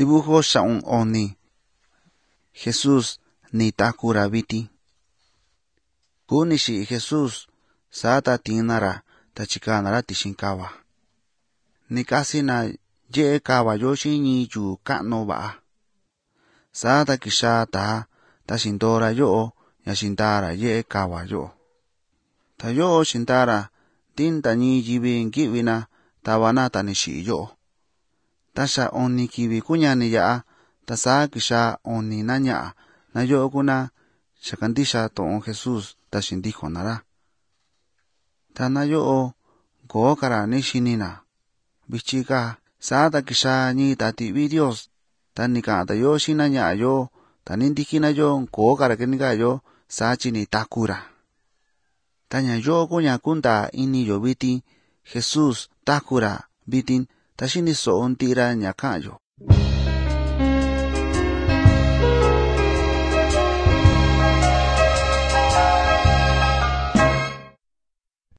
Dibujo xa'un oni. Jesús ni takura vitin. Kuni xi'i Jesús sata tinara ta chikanara tixin kava. Ni kasina ye'e kava yo xini yu ka'nu va'a. Sata kisha ta xindora yo'o ña xindara ye'e kava yo'o. Ta yo'o xindara tinta ñi yivi nki'vina tavana ta ni xi'i yo'o. Ta xa oni kivi kuñani ya'a ta saa kisha oni na ña'a na yo'o kuna xakandixa to'on Jesús ta xindijonara. Ta na yo'o kookara ni xinina. Vichika sata kisha ñi ta ti'vi Dios ta ni ka'an ta yo xi na ña'a yo ta ni ndikina yo kookara kenika yo sachi ni takura. Ta ña yo'o kuña kunda ini yo vitin Jesús takura vitin ta xini so'o ntira ña ka'an yo.